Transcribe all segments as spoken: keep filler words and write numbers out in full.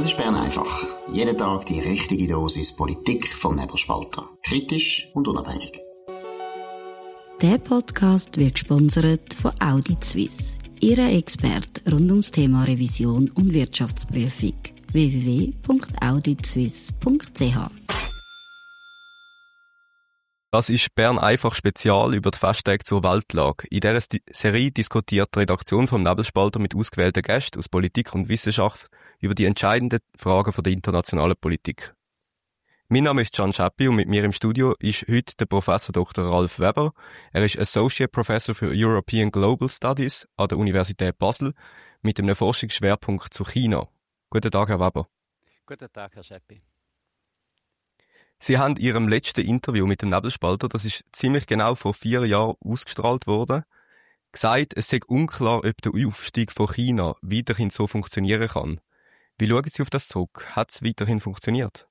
Das ist Bern einfach. Jeden Tag die richtige Dosis Politik vom Nebelspalter. Kritisch und unabhängig. Der Podcast wird gesponsert von Audit Suisse, Ihrer Experte rund ums Thema Revision und Wirtschaftsprüfung. w w w punkt audit suisse punkt c h. Das ist Bern einfach Spezial über die Festtage zur Weltlage. In dieser Serie diskutiert die Redaktion vom Nebelspalter mit ausgewählten Gästen aus Politik und Wissenschaft über die entscheidenden Fragen der internationalen Politik. Mein Name ist Can Scheppi und mit mir im Studio ist heute der Professor Doktor Ralf Weber. Er ist Associate Professor für European Global Studies an der Universität Basel mit einem Forschungsschwerpunkt zu China. Guten Tag, Herr Weber. Guten Tag, Herr Scheppi. Sie haben in Ihrem letzten Interview mit dem Nebelspalter, das ist ziemlich genau vor vier Jahren ausgestrahlt worden, gesagt, es sei unklar, ob der Aufstieg von China weiterhin so funktionieren kann. Wie schauen Sie auf das zurück? Hat es weiterhin funktioniert?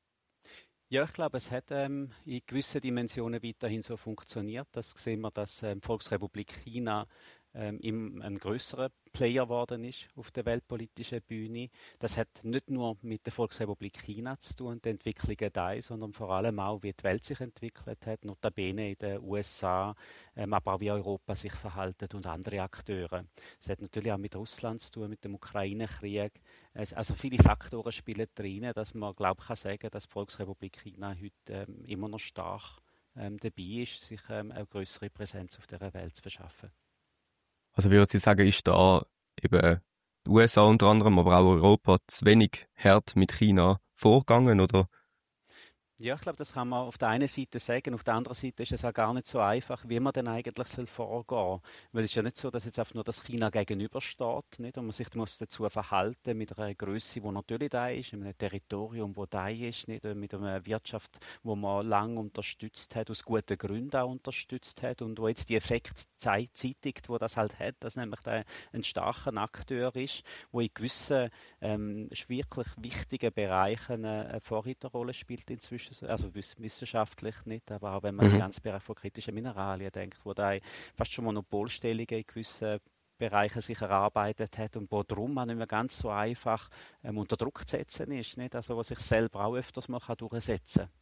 Ja, ich glaube, es hat ähm, in gewissen Dimensionen weiterhin so funktioniert. Das sehen wir, dass ähm, Volksrepublik China ähm, im, ein grösserer Player geworden ist auf der weltpolitischen Bühne. Das hat nicht nur mit der Volksrepublik China zu tun, die Entwicklungen da, sondern vor allem auch, wie die Welt sich entwickelt hat, notabene in den U S A, ähm, aber auch wie Europa sich verhalten und andere Akteure. Es hat natürlich auch mit Russland zu tun, mit dem Ukraine-Krieg. Es, also viele Faktoren spielen drin, dass man, glaube ich, kann sagen, dass die Volksrepublik China heute ähm, immer noch stark ähm, dabei ist, sich ähm, eine größere Präsenz auf dieser Welt zu verschaffen. Also würde Sie sagen, ist da eben die U S A unter anderem, aber auch Europa zu wenig hart mit China vorgegangen, oder? Ja, ich glaube, das kann man auf der einen Seite sagen. Auf der anderen Seite ist es auch gar nicht so einfach, wie man denn eigentlich soll vorgehen. Weil es ist ja nicht so, dass jetzt einfach nur das China gegenübersteht, nicht? Und man sich muss dazu verhalten mit einer Größe, die natürlich da ist, mit einem Territorium, das da ist, nicht? Mit einer Wirtschaft, die man lange unterstützt hat, aus guten Gründen auch unterstützt hat und wo jetzt die Effekte zeitigt, wo das halt hat, dass nämlich der ein starker Akteur ist, wo in gewissen ähm, wirklich wichtigen Bereichen eine Vorreiterrolle spielt inzwischen. Also wissenschaftlich nicht, aber auch wenn man mhm. den ganzen Bereich von kritischen Mineralien denkt, wo da fast schon Monopolstellungen in gewissen Bereichen sich erarbeitet hat und wo darum auch nicht mehr ganz so einfach ähm, unter Druck zu setzen ist, nicht? Also wo sich selber auch öfters mal kann durchsetzen kann.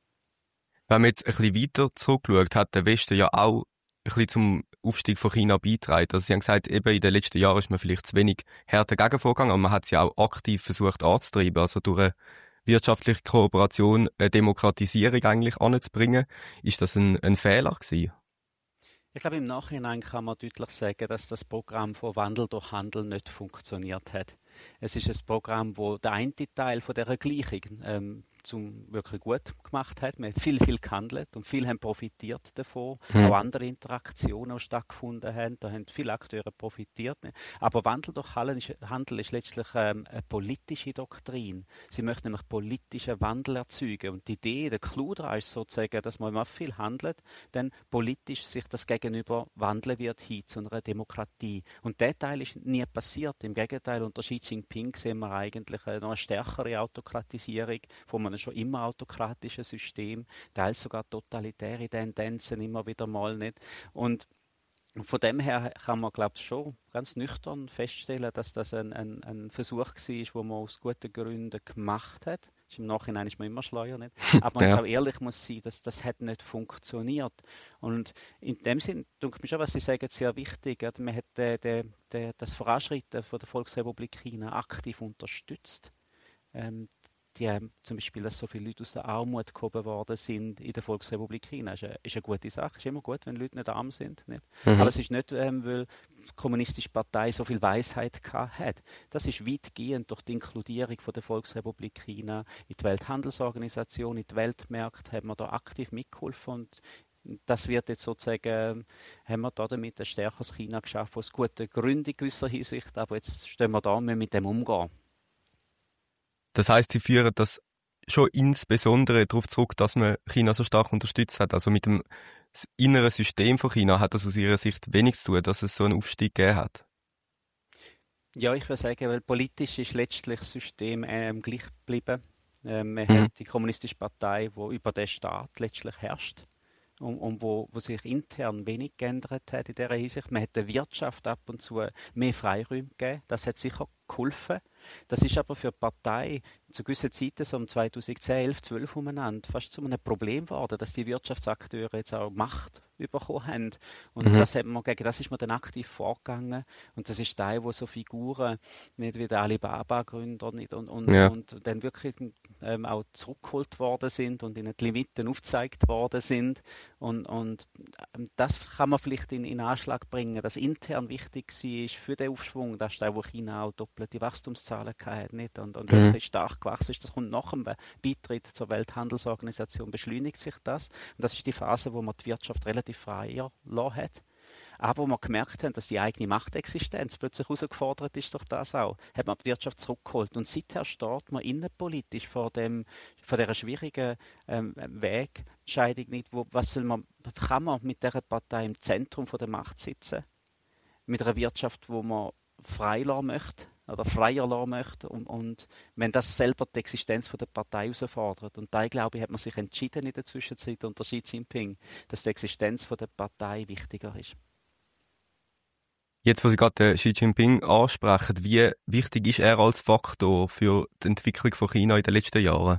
Wenn man jetzt ein bisschen weiter zurückschaut, hat der Westen ja auch ein bisschen zum Aufstieg von China beitragen. Also Sie haben gesagt, eben in den letzten Jahren ist man vielleicht zu wenig härter dagegen vorgegangen, aber man hat sie auch aktiv versucht anzutreiben, also durch eine wirtschaftliche Kooperation, eine Demokratisierung eigentlich anzubringen. Ist das ein, ein Fehler gewesen? Ich glaube, im Nachhinein kann man deutlich sagen, dass das Programm von Wandel durch Handel nicht funktioniert hat. Es ist ein Programm, wo der eine Teil von dieser Gleichung ähm, zum wirklich gut gemacht hat. Wir haben viel, viel gehandelt und viele haben profitiert davon. Mhm. Auch andere Interaktionen, die stattgefunden haben, da haben viele Akteure profitiert. Aber Wandel durch Handel ist, Handel ist letztlich ähm, eine politische Doktrin. Sie möchten nämlich politischen Wandel erzeugen. Und die Idee, der Clou daran ist sozusagen, dass man immer viel handelt, dann politisch sich das Gegenüber wandeln wird hin zu einer Demokratie. Und der Teil ist nie passiert. Im Gegenteil, unter Xi Jinping sehen wir eigentlich eine noch stärkere Autokratisierung von einem schon immer autokratischen System, teils sogar totalitäre Tendenzen immer wieder mal nicht. Und von dem her kann man, glaube ich, schon ganz nüchtern feststellen, dass das ein, ein, ein Versuch war, wo man aus guten Gründen gemacht hat. Im Nachhinein ist man immer schleuer, nicht? Aber man ja. auch ehrlich muss sein, dass das hat nicht funktioniert. Und in dem Sinn, denke ich schon, was Sie sagen, sehr wichtig. Man hat de, de, de, das Voranschreiten von der Volksrepublik China aktiv unterstützt. Ähm, die haben zum Beispiel, dass so viele Leute aus der Armut gehoben worden sind in der Volksrepublik China. Das ist eine, ist eine gute Sache. Es ist immer gut, wenn Leute nicht arm sind. Nicht? Mhm. Aber es ist nicht, ähm, weil die Kommunistische Partei so viel Weisheit hat. Das ist weitgehend durch die Inkludierung von der Volksrepublik China in die Welthandelsorganisation, in die Weltmärkte, haben wir da aktiv mitgeholfen. Und das wird jetzt sozusagen, haben wir da damit ein stärkeres China geschaffen, aus guten Gründen in gewisser Hinsicht. Aber jetzt stehen wir da und müssen mit dem umgehen. Das heisst, Sie führen das schon insbesondere darauf zurück, dass man China so stark unterstützt hat. Also mit dem inneren System von China hat das aus Ihrer Sicht wenig zu tun, dass es so einen Aufstieg gegeben hat. Ja, ich würde sagen, weil politisch ist letztlich das System ähm, gleich geblieben. Ähm, man mhm. hat die Kommunistische Partei, die über den Staat letztlich herrscht. Und, und wo, wo sich intern wenig geändert hat in dieser Hinsicht. Man hat der Wirtschaft ab und zu mehr Freiräume gegeben. Das hat sicher geholfen. Das ist aber für die Partei zu gewissen Zeiten, so um zweitausendzehn, elf, zwölf umeinander, fast zu einem Problem geworden, dass die Wirtschaftsakteure jetzt auch Macht bekommen haben. Und Mhm. das hat man, gegen das ist man dann aktiv vorgegangen. Und das ist Teil, wo so Figuren, nicht wie der Alibaba-Gründer, nicht, und, und, Ja. und dann wirklich ähm, auch zurückgeholt worden sind und ihnen die Limiten aufgezeigt worden sind. Und, und ähm, das kann man vielleicht in, in Anschlag bringen, dass intern wichtig war für den Aufschwung, dass da, wo China auch doppelte Wachstumszahlen hatte, nicht? Und, und Mhm. wirklich stark gewachsen ist. Das kommt nach dem Beitritt zur Welthandelsorganisation, beschleunigt sich das. Und das ist die Phase, wo man die Wirtschaft relativ freier lassen hat. Aber wo wir gemerkt haben, dass die eigene Machtexistenz plötzlich herausgefordert ist durch das auch, hat man die Wirtschaft zurückgeholt. Und seither steht man innenpolitisch vor dem, vor dieser schwierigen ähm, Wegscheidung nicht, wo, was soll man, kann man mit dieser Partei im Zentrum von der Macht sitzen? Mit einer Wirtschaft, wo man frei lassen möchte oder freier lassen möchte und, und wenn das selber die Existenz von der Partei herausfordert. Und da, glaube ich, hat man sich entschieden in der Zwischenzeit unter Xi Jinping, dass die Existenz von der Partei wichtiger ist. Jetzt, wo Sie gerade Xi Jinping ansprechen, wie wichtig ist er als Faktor für die Entwicklung von China in den letzten Jahren?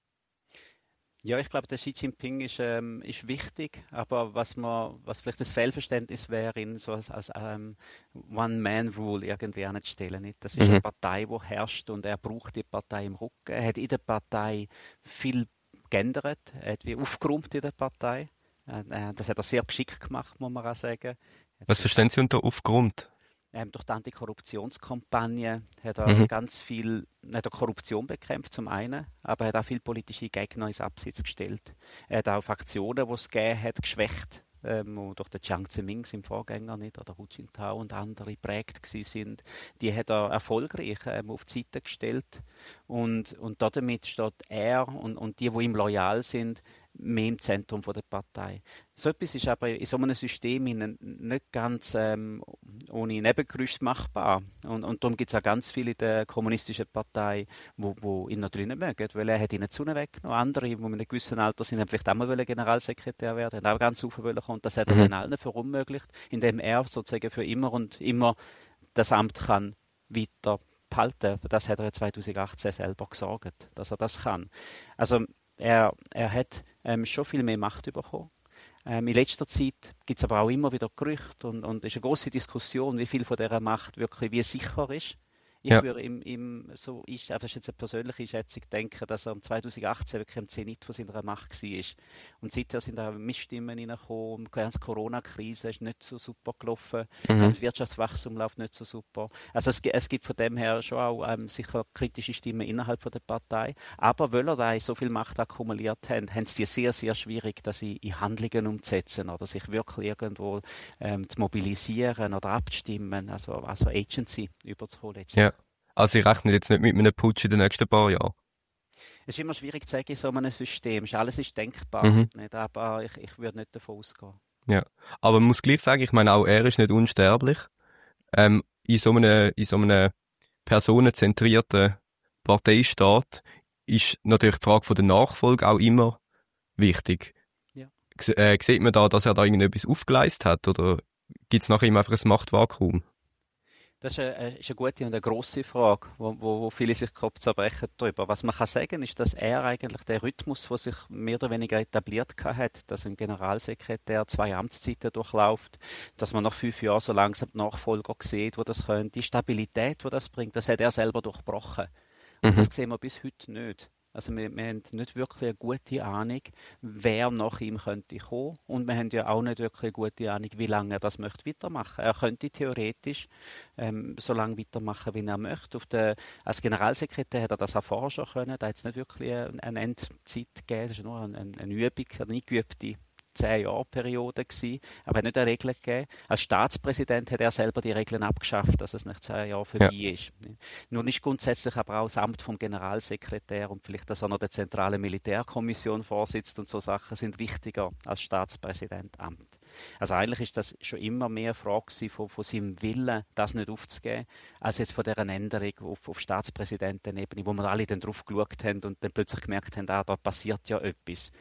Ja, ich glaube, der Xi Jinping ist, ähm, ist wichtig, aber was man, was vielleicht das Fehlverständnis wäre, ihn so als, als ähm, One-Man-Rule irgendwie anzustellen. Nicht? Das ist Mhm. eine Partei, die herrscht und er braucht die Partei im Rücken. Er hat in der Partei viel geändert, er hat wie aufgeräumt in der Partei. Äh, das hat er sehr geschickt gemacht, muss man auch sagen. Was verstehen Sie unter aufgeräumt? Ähm, durch die Antikorruptionskampagne hat er Mhm. ganz viel, hat er Korruption bekämpft zum einen, aber er hat auch viele politische Gegner ins Abseits gestellt. Er hat auch Faktionen, die es gegeben hat, geschwächt, ähm, die durch den Jiang Zemin, seinem Vorgänger, nicht, oder Hu Jintao und andere geprägt gewesen sind. Die hat er erfolgreich ähm, auf die Seite gestellt und, und damit steht er und, und die, die ihm loyal sind, mehr im Zentrum von der Partei. So etwas ist aber in so einem System nicht ganz ähm, ohne Nebengeräusche machbar. Und, und darum gibt es auch ganz viele in der kommunistischen Partei, wo, wo ihn natürlich nicht mögen, weil er hat ihnen die Sonne weggenommen. Andere, die in einem gewissen Alter sind, haben vielleicht auch mal Generalsekretär werden, haben auch ganz rauf wollen kommen. Das hat er Mhm. dann allen verunmöglicht, indem er sozusagen für immer und immer das Amt kann weiter behalten. Das hat er zweitausendachtzehn selber gesagt, dass er das kann. Also er, er hat ähm, schon viel mehr Macht bekommen. Ähm, in letzter Zeit gibt es aber auch immer wieder Gerüchte und, und es ist eine große Diskussion, wie viel von dieser Macht wirklich wie sicher ist. Ich Ja. würde ihm, ihm so, ich, das ist jetzt eine persönliche Schätzung, denken, dass er im zweitausendachtzehn wirklich am Zenit von seiner Macht war. Und seither sind auch Missstimmen reingekommen, die ganze Corona-Krise ist nicht so super gelaufen, Mhm. das Wirtschaftswachstum läuft nicht so super. Also es, es gibt von dem her schon auch ähm, sicher kritische Stimmen innerhalb von der Partei. Aber weil er da so viel Macht akkumuliert haben, haben sie die sehr, sehr schwierig, das in, in Handlungen umzusetzen oder sich wirklich irgendwo ähm, zu mobilisieren oder abzustimmen, also, also Agency überzuholen. Ja. Also Sie rechnen jetzt nicht mit einem Putsch in den nächsten paar Jahren? Es ist immer schwierig zu sagen in so einem System. Alles ist denkbar, Mhm. nicht? Aber ich, ich würde nicht davon ausgehen. Ja. Aber man muss gleich sagen, ich meine auch, er ist nicht unsterblich. Ähm, in so einem, in so einem personenzentrierten Parteistaat ist natürlich die Frage von der Nachfolge auch immer wichtig. Ja. G- Äh, sieht man da, dass er da irgendetwas aufgeleistet hat oder gibt es nach ihm einfach ein Machtvakuum? Das ist eine, ist eine gute und eine grosse Frage, wo, wo, wo viele sich den Kopf zerbrechen darüber. Was man kann sagen, ist, dass er eigentlich den Rhythmus, der sich mehr oder weniger etabliert hat, dass ein Generalsekretär zwei Amtszeiten durchläuft, dass man nach fünf Jahren so langsam die Nachfolger sieht, wo das können, die Stabilität, die das bringt, das hat er selber durchbrochen. Und Mhm. das sehen wir bis heute nicht. Also wir, wir haben nicht wirklich eine gute Ahnung, wer nach ihm könnte kommen. Und wir haben ja auch nicht wirklich eine gute Ahnung, wie lange er das möchte weitermachen. Er könnte theoretisch ähm, so lange weitermachen, wie er möchte. Auf der, als Generalsekretär hat er das auch vorher schon können. Da hat es nicht wirklich eine, eine Endzeit gegeben. Das ist nur eine, eine Übung, eine eingeübte zehn-Jahr-Periode gewesen, aber er hat nicht eine Regel gegeben. Als Staatspräsident hat er selber die Regeln abgeschafft, dass es nach zehn Jahren vorbei Ja. ist. Nun ist grundsätzlich aber auch das Amt vom Generalsekretär und vielleicht, dass er noch der zentralen Militärkommission vorsitzt und so Sachen sind wichtiger als Staatspräsidentamt. Also eigentlich ist das schon immer mehr eine Frage von, von seinem Willen, das nicht aufzugeben, als jetzt von dieser Änderung auf, auf Staatspräsidentenebene, wo wir alle dann drauf geschaut haben und dann plötzlich gemerkt haben, ah, da passiert ja etwas.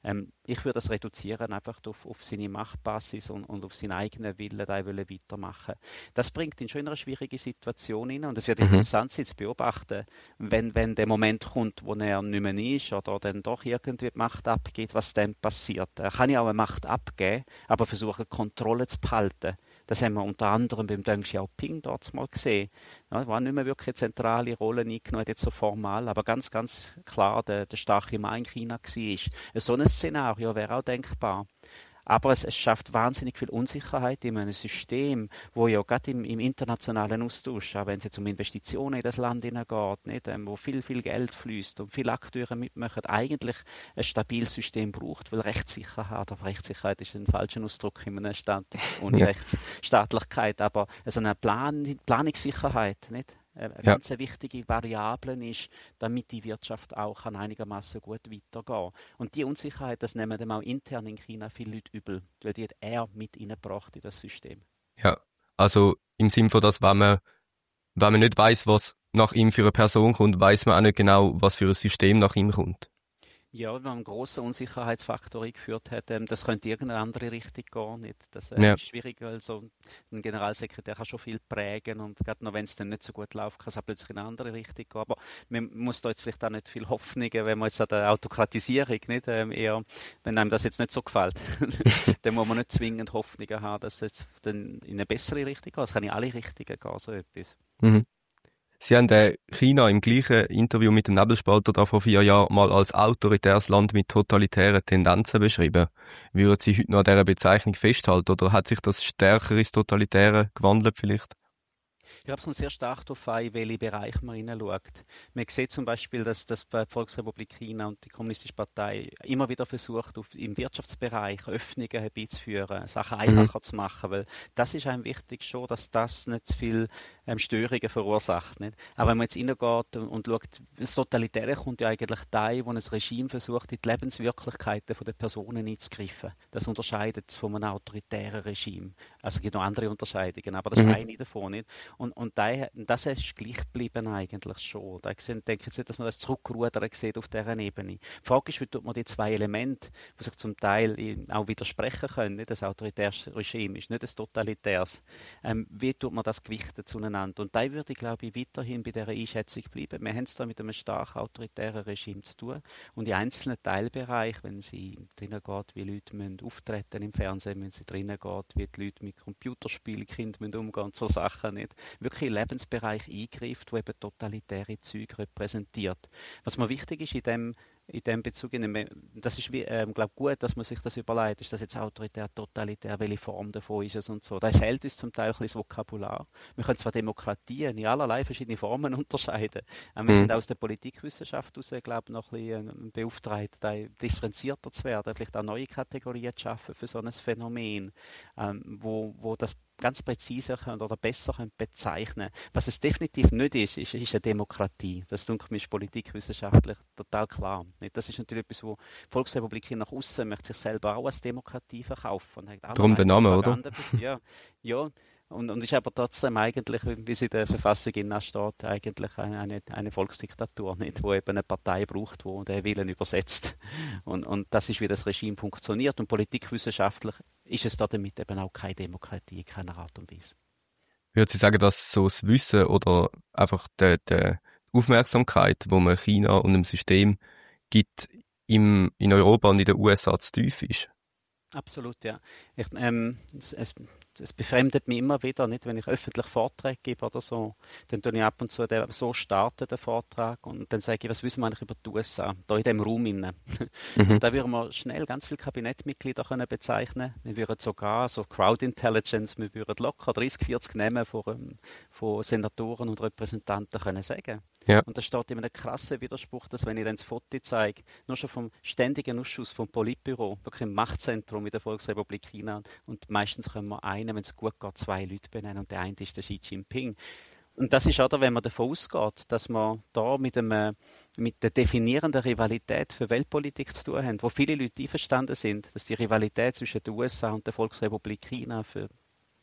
Ähm, ich würde das reduzieren einfach auf, auf seine Machtbasis und, und auf seinen eigenen Willen, da wollen weitermachen. Das bringt ihn schon in eine schwierige Situation hinein und es wird Mhm. interessant sein zu beobachten, wenn, wenn der Moment kommt, wo er nicht mehr ist oder dann doch irgendwie die Macht abgeht, was dann passiert. Er kann ja auch eine Macht abgeben, aber versuchen, Kontrolle zu behalten. Das haben wir unter anderem beim Deng Xiaoping dort mal gesehen. Ja, war nicht mehr wirklich eine zentrale Rolle eingenommen, jetzt so formal, aber ganz, ganz klar der, der starke Mann in China war. So ein Szenario wäre auch denkbar. Aber es, es schafft wahnsinnig viel Unsicherheit in einem System, wo ja gerade im, im internationalen Austausch, auch wenn es jetzt um Investitionen in das Land hineingeht, nicht, ähm, wo viel, viel Geld fließt und viele Akteure mitmachen, eigentlich ein stabiles System braucht, weil Rechtssicherheit, aber Rechtssicherheit ist ein falscher Ausdruck in einem Staat ohne Ja. Rechtsstaatlichkeit, aber so eine Plan Planungssicherheit, nicht? Eine Ja. ganz wichtige Variable ist, damit die Wirtschaft auch einigermaßen gut weitergehen kann. Und die Unsicherheit, das nehmen dann auch intern in China viele Leute übel, weil die hat er mit reingebracht in das System. Ja, also im Sinne von das, wenn man, wenn man nicht weiss, was nach ihm für eine Person kommt, weiss man auch nicht genau, was für ein System nach ihm kommt. Ja, wenn man einen grossen Unsicherheitsfaktor eingeführt hat, ähm, das könnte irgendeine andere Richtung gehen. Nicht? Das äh, Ja. ist schwierig, weil so ein Generalsekretär kann schon viel prägen und gerade noch, wenn es dann nicht so gut läuft, kann es auch plötzlich in eine andere Richtung gehen. Aber man muss da jetzt vielleicht auch nicht viel Hoffnungen, wenn man jetzt an der Autokratisierung, nicht, ähm, eher, wenn einem das jetzt nicht so gefällt, dann muss man nicht zwingend Hoffnungen haben, dass es jetzt dann in eine bessere Richtung geht. Es kann in alle Richtungen gehen, so etwas. Mhm. Sie haben äh, China im gleichen Interview mit dem Nebelspalter da vor vier Jahren mal als autoritäres Land mit totalitären Tendenzen beschrieben. Würden Sie heute noch an dieser Bezeichnung festhalten oder hat sich das stärker ins Totalitäre gewandelt vielleicht? Ich glaube, es kommt sehr stark darauf an, in welchen Bereich man hineinschaut. Man sieht zum Beispiel, dass, dass bei der Volksrepublik China und die Kommunistische Partei immer wieder versucht, auf, im Wirtschaftsbereich Öffnungen herbeizuführen, Sachen einfacher mhm. zu machen, weil das ist einem wichtig schon, dass das nicht zu viel ähm, Störungen verursacht. Nicht? Aber wenn man jetzt reingeht und, und schaut, das Totalitäre kommt ja eigentlich da, wo ein Regime versucht, in die Lebenswirklichkeiten der Personen einzugreifen. Das unterscheidet es von einem autoritären Regime. Also es gibt noch andere Unterscheidungen, aber das mhm. ist eine davon. Nicht? Und, und das ist gleich geblieben eigentlich schon. Da denke ich jetzt nicht, dass man das Zurückrudern sieht auf dieser Ebene. Die Frage ist, wie tut man die zwei Elemente, die sich zum Teil auch widersprechen können, nicht das autoritäres Regime ist, nicht das totalitäres, ähm, wie tut man das gewichten zueinander? Und da würde ich, glaube ich, weiterhin bei dieser Einschätzung bleiben. Wir haben es da mit einem stark autoritären Regime zu tun und in einzelnen Teilbereichen, wenn sie drinnen geht, wie Leute müssen auftreten im Fernsehen, wenn sie drinnen geht, wie die Leute mit Computerspielen, Kinder müssen umgehen und so Sachen nicht, wirklich in Lebensbereich eingreift, wo eben totalitäre Züge repräsentiert. Was mir wichtig ist in dem, in dem Bezug, das ist ähm, glaube gut, dass man sich das überlegt, ist das jetzt autoritär, totalitär, welche Form davon ist es und so. Da fehlt uns zum Teil ein bisschen das Vokabular. Wir können zwar Demokratien in allerlei verschiedene Formen unterscheiden, aber wir mhm. sind aus der Politikwissenschaft heraus, glaube ich, noch ein bisschen beauftragt, da differenzierter zu werden, vielleicht auch neue Kategorien zu schaffen für so ein Phänomen, ähm, wo, wo das ganz präzise können oder besser können bezeichnen. Was es definitiv nicht ist, ist, ist eine Demokratie. Das denke ich, ist politikwissenschaftlich total klar. Das ist natürlich etwas, wo die Volksrepublik nach außen möchte sich selber auch als Demokratie verkaufen. Darum der Name, oder? Ja, ja. Und, und ist aber trotzdem eigentlich, wie es in der Verfassung steht, eigentlich eine, eine, eine Volksdiktatur, nicht, wo eben eine Partei braucht, die den Willen übersetzt. Und, und das ist, wie das Regime funktioniert. Und politikwissenschaftlich ist es da damit eben auch keine Demokratie in keiner Art und Weise. Würden Sie sagen, dass so das Wissen oder einfach die, die Aufmerksamkeit, die man China und dem System gibt, im, in Europa und in den U S A zu tief ist? Absolut, ja. Ich, ähm, es, es, es befremdet mich immer wieder, nicht, wenn ich öffentlich Vorträge gebe oder so, dann tue ich ab und zu den, so starten den Vortrag und dann sage ich, was wissen wir eigentlich über die U S A, da in dem Raum innen. Mhm. Und da würden wir schnell ganz viele Kabinettmitglieder können bezeichnen. Wir würden sogar so Crowd Intelligence, wir würden locker dreißig, vierzig Namen von, von Senatoren und Repräsentanten können sagen. Ja. Und das steht in einem krassen Widerspruch, dass wenn ich dann das Foto zeige, nur schon vom ständigen Ausschuss vom Politbüro, wirklich im Machtzentrum in der Volksrepublik China, und meistens können wir einen, wenn es gut geht, zwei Leute benennen und der eine ist der Xi Jinping. Und das ist auch, wenn man davon ausgeht, dass wir da mit, einem, mit der definierenden Rivalität für Weltpolitik zu tun haben, wo viele Leute einverstanden sind, dass die Rivalität zwischen den U S A und der Volksrepublik China für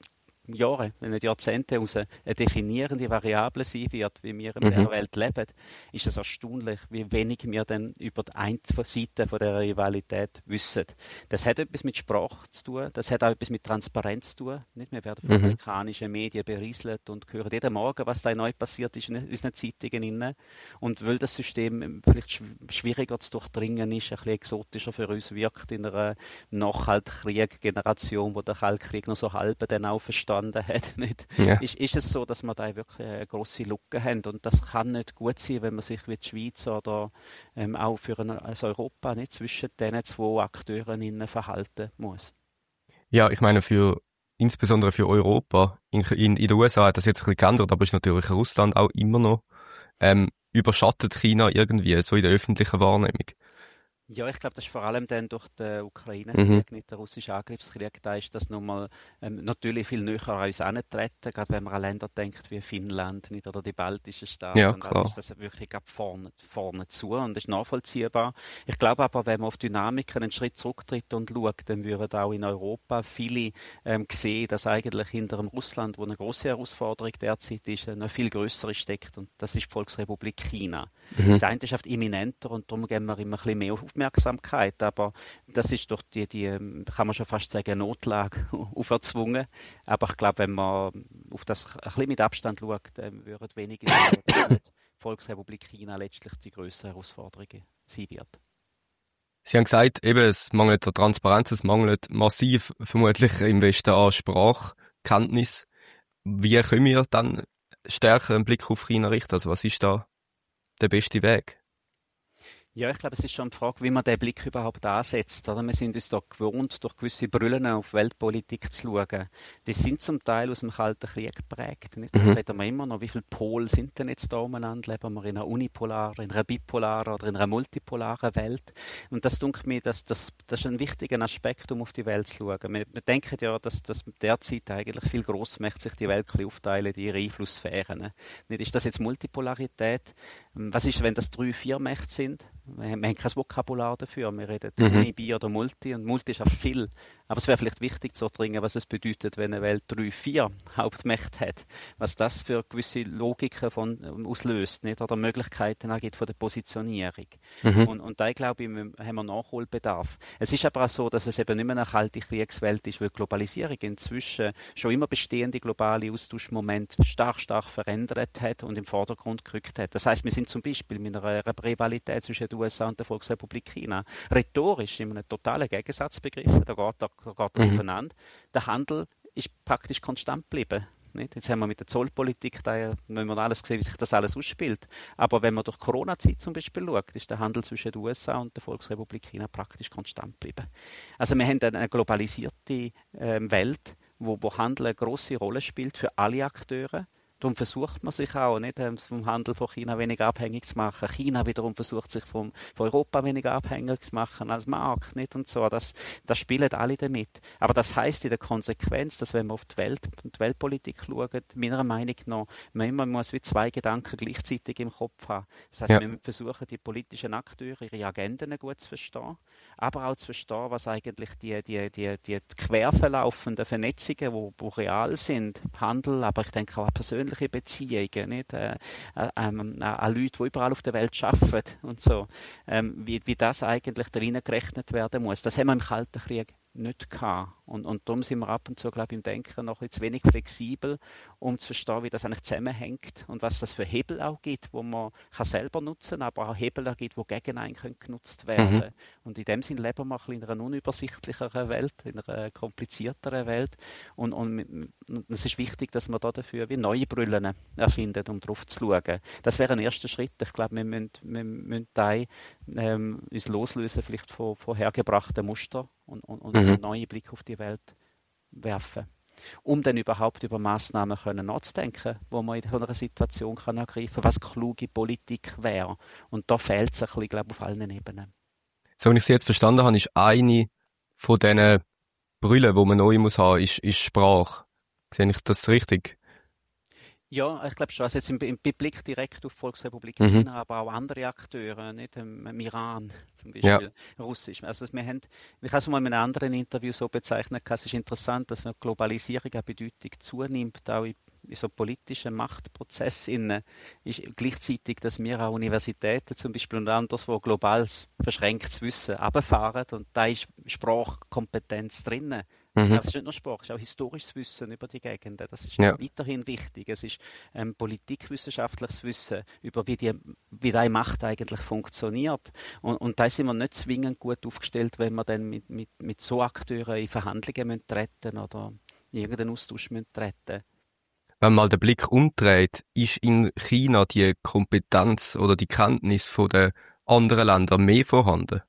Jahren, wenn nicht Jahrzehnte heraus eine definierende Variable sein wird, wie wir in Mhm. dieser Welt leben, ist es erstaunlich, wie wenig wir dann über die eine Seite von der Rivalität wissen. Das hat etwas mit Sprache zu tun, das hat auch etwas mit Transparenz zu tun. Nicht? Wir werden von Mhm. amerikanischen Medien berieselt und hören jeden Morgen, was da neu passiert ist in unseren Zeitungen. Innen. Und weil das System vielleicht schw- schwieriger zu durchdringen ist, ein bisschen exotischer für uns wirkt in einer Nachhaltkrieg-Generation, wo der Kaltkrieg noch so halb dann auch verstanden hat, nicht? Ja. Ist, ist es so, dass wir da wirklich eine grosse Lücke haben und das kann nicht gut sein, wenn man sich wie die Schweiz oder ähm, auch für ein, also Europa nicht zwischen diesen zwei Akteuren innen verhalten muss. Ja, ich meine, für, insbesondere für Europa, in, in, in den U S A hat das jetzt ein bisschen geändert, aber ist natürlich Russland auch immer noch, ähm, überschattet China irgendwie, so in der öffentlichen Wahrnehmung. Ja, ich glaube, das ist vor allem dann durch den Ukraine-Krieg, Mhm. nicht der russische Angriffskrieg, da ist das nochmal ähm, natürlich viel näher an uns herangetreten, gerade wenn man an Länder denkt wie Finnland nicht, oder die baltischen Staaten. Ja, Und klar. das ist das wirklich gerade vorne, vorne zu und das ist nachvollziehbar. Ich glaube aber, wenn man auf Dynamiken einen Schritt zurücktritt und schaut, dann würden auch in Europa viele ähm, sehen, dass eigentlich hinter dem Russland, wo eine große Herausforderung derzeit ist, eine viel größere steckt und das ist die Volksrepublik China. Mhm. Das eine ist oft imminenter und darum geben wir immer ein bisschen mehr Aufmerksamkeit, aber das ist durch die, die, kann man schon fast sagen, Notlage auferzwungen. Aber ich glaube, wenn man auf das ein bisschen mit Abstand schaut, dann würden wenige sagen, dass nicht die Volksrepublik China letztlich die größere Herausforderung sein wird. Sie haben gesagt, eben, es mangelt an Transparenz, es mangelt massiv vermutlich im Westen an Sprachkenntnis. Wie können wir dann stärker einen Blick auf China richten? Also was ist da der beste Weg? Ja, ich glaube, es ist schon eine Frage, wie man den Blick überhaupt ansetzt. Oder? Wir sind uns da gewohnt, durch gewisse Brillen auf Weltpolitik zu schauen. Die sind zum Teil aus dem Kalten Krieg geprägt. Nicht? Da Mhm. reden wir immer noch, wie viele Pole sind denn jetzt da umeinander? Leben wir in einer unipolaren, in einer bipolaren oder in einer multipolaren Welt? Und das denke mir, das, das, das ist ein wichtiger Aspekt, um auf die Welt zu schauen. Wir, wir denken ja, dass, dass derzeit eigentlich viel Grossmächte sich die Welt ein bisschen aufteilen, in ihre Einflusssphären. Ne? Nicht, ist das jetzt Multipolarität? Was ist, wenn das drei, vier Mächte sind? Wir haben, wir haben kein Vokabular dafür. Wir reden Mhm. Uni, Bi oder Multi und Multi ist auch viel. Aber es wäre vielleicht wichtig zu dringen, was es bedeutet, wenn eine Welt drei, vier Hauptmächte hat. Was das für gewisse Logiken von, auslöst, nicht? Oder Möglichkeiten angeht von der Positionierung. Mhm. Und, und da, glaube ich, haben wir Nachholbedarf. Es ist aber auch so, dass es eben nicht mehr eine kalte Kriegswelt ist, weil die Globalisierung inzwischen schon immer bestehende globale Austauschmomente stark, stark verändert hat und im Vordergrund gerückt hat. Das heißt, wir sind zum Beispiel mit einer Rivalität zwischen den U S A und der Volksrepublik China rhetorisch in einem totalen Gegensatz begriffen. Da geht, da, da geht das Mhm. aufeinander. Der Handel ist praktisch konstant geblieben. Nicht? Jetzt haben wir mit der Zollpolitik, da müssen wir alles sehen, wie sich das alles ausspielt. Aber wenn man durch die Corona-Zeit zum Beispiel schaut, ist der Handel zwischen den U S A und der Volksrepublik China praktisch konstant geblieben. Also wir haben eine globalisierte ähm, Welt, wo, wo Handel eine grosse Rolle spielt für alle Akteure. Darum versucht man sich auch nicht, ähm, vom Handel von China weniger abhängig zu machen. China wiederum versucht sich vom, von Europa weniger abhängig zu machen als Markt, nicht? Und so. Das, das spielen alle damit. Aber das heißt in der Konsequenz, dass wenn man auf die Welt, die Weltpolitik schaut, meiner Meinung nach, man immer muss wie zwei Gedanken gleichzeitig im Kopf haben. Das heißt, Ja. wir müssen versuchen, die politischen Akteure, ihre Agenden gut zu verstehen, aber auch zu verstehen, was eigentlich die, die, die, die quer verlaufenden Vernetzungen, wo, wo real sind, Handel, aber ich denke auch an persönliche Beziehungen, nicht? Äh, äh, ähm, an Leute, die überall auf der Welt arbeiten und so, ähm, wie, wie das eigentlich da reingerechnet werden muss. Das haben wir im Kalten Krieg nicht gehabt. Und, und darum sind wir ab und zu, glaube ich, im Denken noch ein zu wenig flexibel, um zu verstehen, wie das eigentlich zusammenhängt und was das für Hebel auch gibt, wo man kann selber nutzen kann, aber auch Hebel auch gibt, die gegen einen können genutzt werden. Mhm. Und in dem Sinn leben wir ein bisschen in einer unübersichtlicheren Welt, in einer komplizierteren Welt. Und, und, und es ist wichtig, dass man da dafür wie neue Brillen erfindet, um drauf zu schauen. Das wäre ein erster Schritt. Ich glaube, wir müssen, wir müssen da, ähm, uns loslösen vielleicht von, von hergebrachten Mustern und, und, und Mhm. einen neuen Blick auf die Welt werfen. Um dann überhaupt über Massnahmen können nachzudenken, wo man in so einer Situation kann ergreifen kann, was kluge Politik wäre. Und da fehlt es ein bisschen, glaube ich, auf allen Ebenen. So wie ich sie jetzt verstanden habe, ist eine von diesen Brüllen, die man neu muss haben, ist, ist Sprache. Sehe ich das richtig? Ja, ich glaube schon. Also jetzt im, im Blick direkt auf die Volksrepublik Mhm. China, aber auch andere Akteure, nicht im, im Iran zum Ja. Beispiel, Russisch. Also wir haben, ich habe es mal in einem anderen Interview so bezeichnet, es ist interessant, dass wenn Globalisierung an Bedeutung zunimmt, auch in, in so politischen Machtprozessen, ist gleichzeitig, dass wir auch Universitäten zum Beispiel und anderswo globales verschränktes Wissen runterfahren und da ist Sprachkompetenz drinnen. Mhm. Aber es ist nicht nur Sprache, es ist auch historisches Wissen über die Gegenden. Das ist Ja. weiterhin wichtig. Es ist ähm, politikwissenschaftliches Wissen über, wie die, wie die Macht eigentlich funktioniert. Und, und da sind wir nicht zwingend gut aufgestellt, wenn wir dann mit, mit, mit so Akteuren in Verhandlungen müssen treten oder in irgendeinen Austausch müssen treten. Wenn man mal den Blick umdreht, ist in China die Kompetenz oder die Kenntnis von den anderen Ländern mehr vorhanden?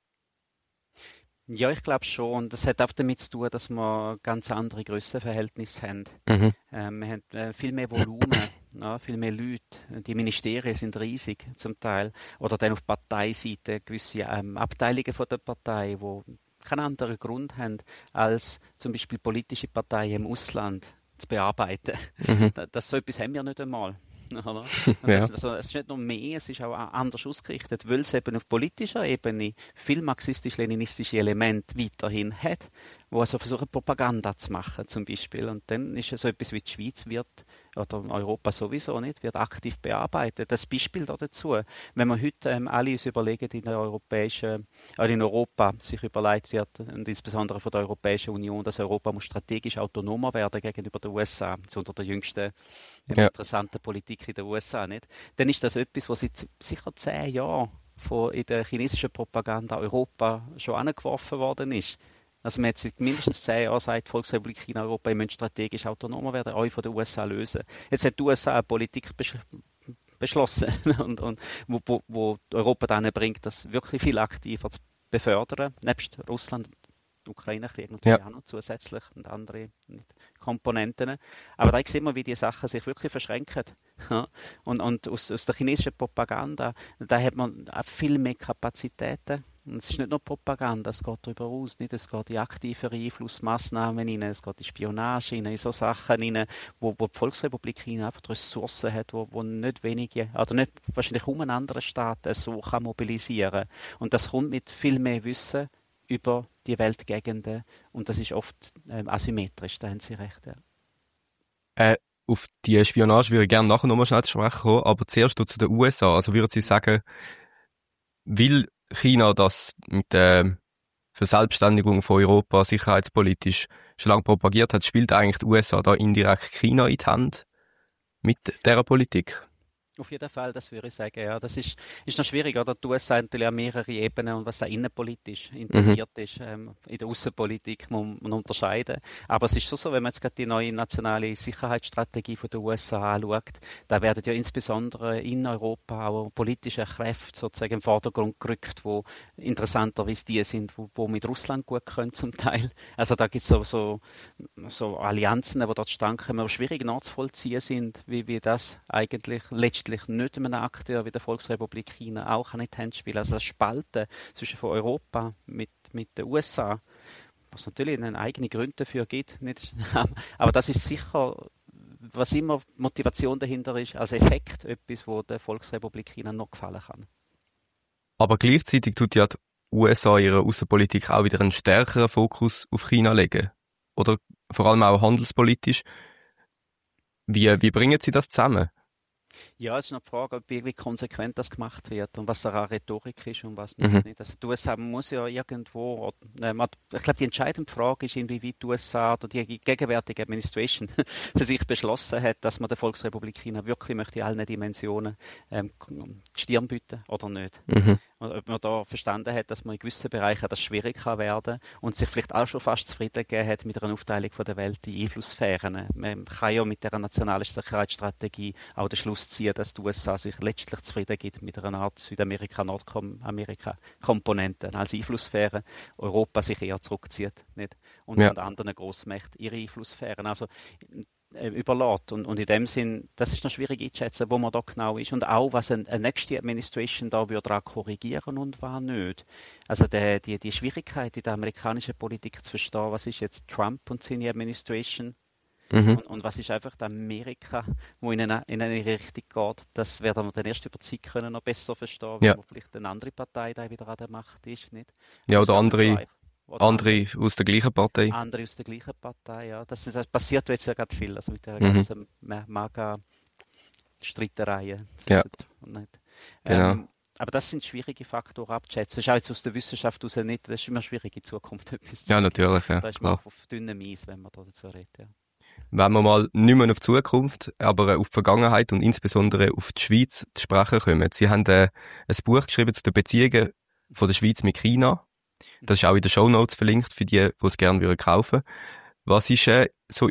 Ja, ich glaube schon. Das hat auch damit zu tun, dass wir ganz andere Grössenverhältnisse haben. Mhm. Ähm, wir haben äh, viel mehr Volumen, ja, viel mehr Leute. Die Ministerien sind riesig zum Teil. Oder dann auf Parteiseite gewisse ähm, Abteilungen von der Partei, die keinen anderen Grund haben, als zum Beispiel politische Parteien im Ausland zu bearbeiten. Mhm. Das, so etwas haben wir nicht einmal. Oder? Ja. Das, also, es ist nicht nur mehr, es ist auch anders ausgerichtet, weil es eben auf politischer Ebene viel marxistisch-leninistische Elemente weiterhin hat, wo also versuchen, Propaganda zu machen zum Beispiel. Und dann ist so etwas wie die Schweiz wird, oder Europa sowieso nicht, wird aktiv bearbeitet. Das Beispiel da dazu, wenn man heute ähm, alle uns überlegen, in der europäischen, äh, in Europa sich überlegt wird, und insbesondere von der Europäischen Union, dass Europa muss strategisch autonomer werden gegenüber den U S A, so unter der jüngsten ähm, Ja. interessanten Politik in den U S A, nicht? Dann ist das etwas, was seit sicher zehn Jahren von in der chinesischen Propaganda Europa schon angeworfen worden ist. Also man hat seit mindestens zehn Jahren sagt, die Volksrepublik China, Europa, ihr müsst strategisch autonomer werden, euch von den U S A lösen. Jetzt hat die U S A eine Politik besch- beschlossen, und, und, wo, wo, wo Europa dann bringt, das wirklich viel aktiver zu befördern, nebst Russland, Ukraine-Krieg natürlich Ja. auch noch zusätzlich und andere Komponenten. Aber da sehen wir, wie die Sachen sich wirklich verschränken. Ja. Und, und aus, aus der chinesischen Propaganda, da hat man auch viel mehr Kapazitäten. Und es ist nicht nur Propaganda, es geht darüber aus, nicht? Es geht in aktivere Einflussmaßnahmen rein, es geht in Spionage rein, in so Sachen rein, wo, wo die Volksrepublik China einfach Ressourcen hat, wo, wo nicht wenige, oder nicht wahrscheinlich kaum ein anderer Staat so kann mobilisieren. Und das kommt mit viel mehr Wissen über die Weltgegenden und das ist oft ähm, asymmetrisch, da haben Sie recht. Ja. Äh, auf die Spionage würde ich gerne nachher nochmal schnell zu sprechen kommen, aber zuerst zu den U S A. Also würden Sie sagen, will China das mit der Verselbstständigung von Europa sicherheitspolitisch schon lange propagiert hat, spielt eigentlich die U S A da indirekt China in die Hand mit dieser Politik? Auf jeden Fall, das würde ich sagen, ja. Das ist, ist noch schwierig, oder? Die U S A hat natürlich auch mehrere Ebenen und was da innenpolitisch integriert mhm. ist, ähm, in der Außenpolitik muss man unterscheiden. Aber es ist schon so, wenn man jetzt gerade die neue nationale Sicherheitsstrategie von der U S A anschaut, da werden ja insbesondere in Europa auch politische Kräfte sozusagen im Vordergrund gerückt, wo interessanterweise die sind, wo, wo mit Russland gut können zum Teil. Also da gibt es so, so, so Allianzen, die dort stand kommen, die schwierig nachzuvollziehen sind, wie, wie das eigentlich letztendlich nicht einem Akteur wie der Volksrepublik China auch nicht spielen. Also das Spalten zwischen von Europa mit, mit den U S A, was natürlich einen eigenen Grund dafür gibt, nicht? Aber das ist sicher, was immer Motivation dahinter ist, als Effekt etwas, wo der Volksrepublik China noch gefallen kann. Aber gleichzeitig tut ja die U S A ihre Außenpolitik auch wieder einen stärkeren Fokus auf China legen. Oder vor allem auch handelspolitisch. Wie, wie bringen Sie das zusammen? Ja, es ist noch die Frage, wie, wie konsequent das gemacht wird und was da an Rhetorik ist und was Mhm. nicht. Also die U S A muss ja irgendwo, äh, ich glaube, die entscheidende Frage ist, inwieweit die U S A oder die gegenwärtige Administration für sich beschlossen hat, dass man der Volksrepublik China wirklich möchte in allen Dimensionen ähm, Stirn bieten oder nicht. Mhm. Und ob man da verstanden hat, dass man in gewissen Bereichen das schwierig kann werden und sich vielleicht auch schon fast zufrieden gegeben hat mit einer Aufteilung von der Welt in Einflusssphären. Man kann ja mit der nationalen Sicherheitsstrategie auch den Schluss ziehen, dass die U S A sich letztlich zufrieden gibt mit einer Art Südamerika-Nordamerika-Komponente als Einflusssphäre, Europa sich eher zurückzieht, nicht? Und, Ja. und anderen Grossmächten ihre Einflusssphären. Also überlässt. Und, und in dem Sinn, das ist noch schwierig einzuschätzen, wo man da genau ist und auch, was eine, eine nächste Administration da würde daran korrigieren und was nicht. Also die, die, die Schwierigkeit in der amerikanischen Politik zu verstehen, was ist jetzt Trump und seine Administration Mhm. Und, und was ist einfach Amerika, wo in eine, in eine Richtung geht, das werden wir dann erst über die Zeit können noch besser verstehen, wenn ja. vielleicht eine andere Partei da wieder an der Macht ist. Nicht? Ja, oder ist andere, so oder andere, andere aus der gleichen Partei. Andere aus der gleichen Partei, ja. Das, das passiert jetzt ja gerade viel, also mit der Mhm. ganzen MAGA-Streitereien. Ja, nicht. genau. Ähm, aber das sind schwierige Faktoren abzuschätzen. Das ist auch jetzt aus der Wissenschaft heraus nicht, das ist immer schwierig in Zukunft etwas zu Ja, natürlich, ja, Da ist man klar. auf dünnem Eis, wenn man da dazu redet, ja. Wenn wir mal nicht mehr auf die Zukunft, aber auf die Vergangenheit und insbesondere auf die Schweiz zu sprechen kommen. Sie haben äh, ein Buch geschrieben zu den Beziehungen von der Schweiz mit China. Das ist auch in den Shownotes verlinkt für die, die es gerne würden kaufen. Was ist äh, so